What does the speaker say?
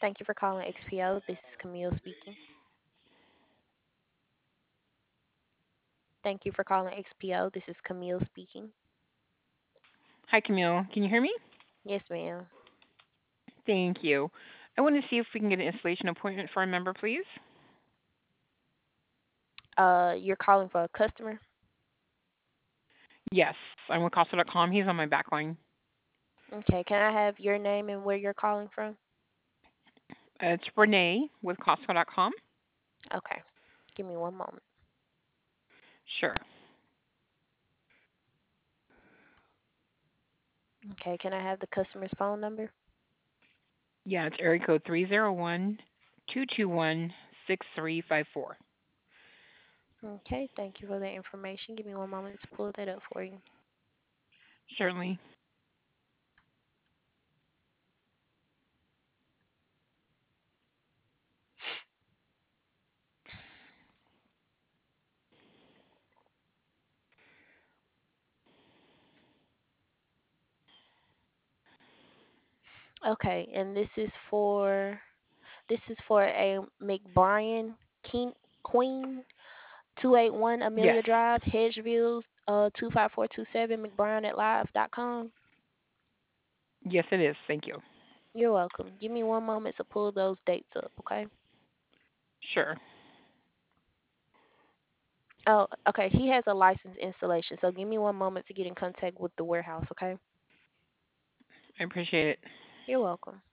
Thank you for calling XPO. This is Camille speaking. Thank you for calling XPO. This is Camille speaking. Hi, Camille. Can you hear me? Yes, ma'am. Thank you. I want to see if we can get an installation appointment for a member, please. You're calling for a customer? Yes, I'm with Costco.com. He's on my back line. Okay, can I have your name and where you're calling from? It's Renee with Costco.com. Okay, give me one moment. Sure. Okay, can I have the customer's phone number? Yeah, it's area code 301-221-6354. Okay, thank you for the information. Give me one moment to pull that up for you. Certainly. Okay, and this is for a McBrien King Queen 281 Yes. Amelia Drive, Hedgeville, 25427 McBrien at live.com. Yes, it is. Thank you. You're welcome. Give me one moment to pull those dates up, okay? Sure. Oh, okay. He has a licensed installation, so give me one moment to get in contact with the warehouse, okay? I appreciate it. You're welcome.